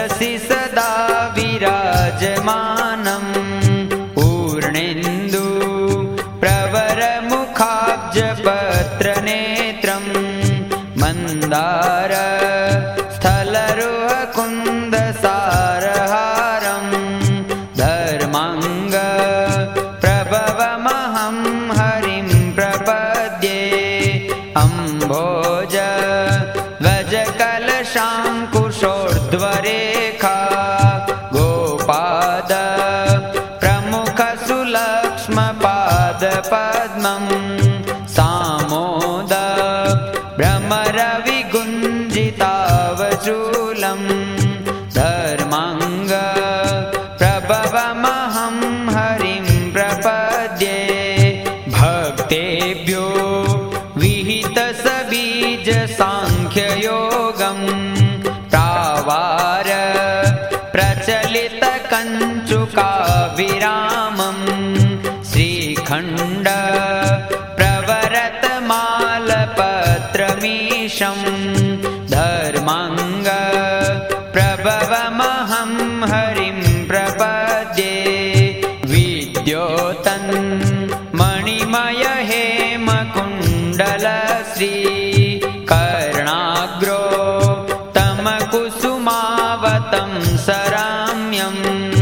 वचसि सदा विराजमानं पूर्णेन्दु प्रवरमुखाब्जपत्रनेत्रं मन्दार स्थलरुहकुन्दसारहारं धर्माङ्ग प्रभवमहं हरिं प्रपद्ये अम्भोज गजकलशाङ्कुशोर्ध्वरेखा गोपाद प्रमुखसुलक्ष्मपादपद्मं सामोद भ्रमरविगुञ्जितावचूलं धर्माङ्ग प्रभवमहं हरिं प्रपद्ये भक्तेभ्यो विहितसबीजसाङ्ख्ययोगं प्रावार प्रचलितकञ्चुकाविरामं श्रीखण्ड प्रवरतमालपत्रमीशं धर्माङ्ग प्रभवमहं हरिं प्रपद्ये विद्योतन् मणिमय हेमकुण्डलश्री कर्णाग्रो तमकुसुमावतं सराम्यं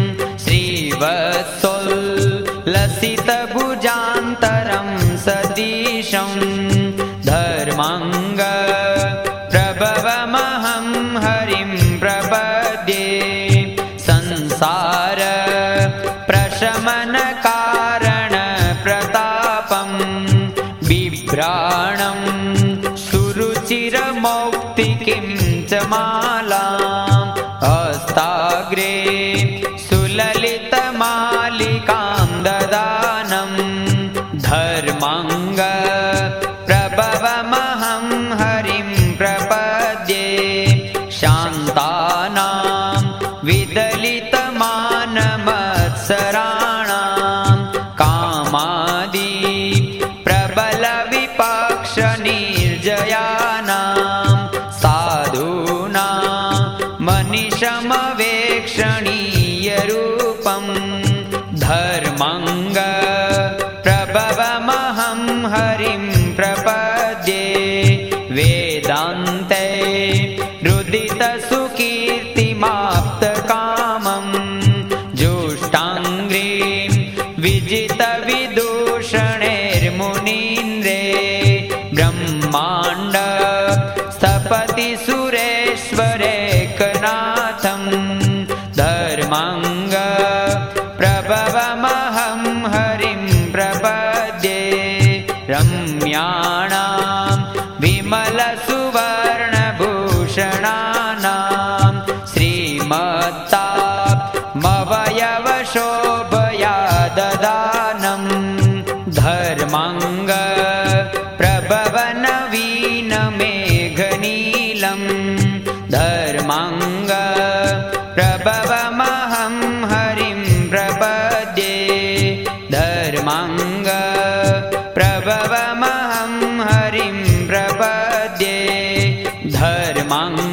श्रीवत्सोल्लसितभुजान्तरं सतीशं धर्माङ्ग प्रभवमहं हरिं प्रपद्ये संसार प्रशमनकारणप्रतापं बिभ्राणं सुरुचिरमौक्तिकीं च मालाम् हस्ताग्रे सुललितमालिकां ददानं धर्माङ्ग प्रभवमहं हरिं प्रपद्ये शान्तानां विदलितमानमत्सराणां कामादि प्रबलविपक्षनिर्जयानां साधूनां मनिषमवेक्षणीयरूपं धर्माङ्ग प्रभवमहं हरिं प्रपद्ये वेदान्ते रुदितसुकीर्तिमाप्तकामं जुष्टाङ्घ्रिं विजितविदूषणैर्मुनीन्द्रे ब्रह्माण्ड स्थपति सुरेश्वरेकनाथं धर्माङ्ग प्रभवमहं हरिं प्रपद्ये रम्याणां विमलसुवर्णभूषणानां श्रीमत्तामवयवशोभया ददानं धर्माङ्ग प्रभवनवीनमेघनीलं धर्माङ्ग प्रभवमहं हरिं प्रपद्ये धर्माङ्ग प्रभवमहं हरिं प्रपद्ये धर्माङ्ग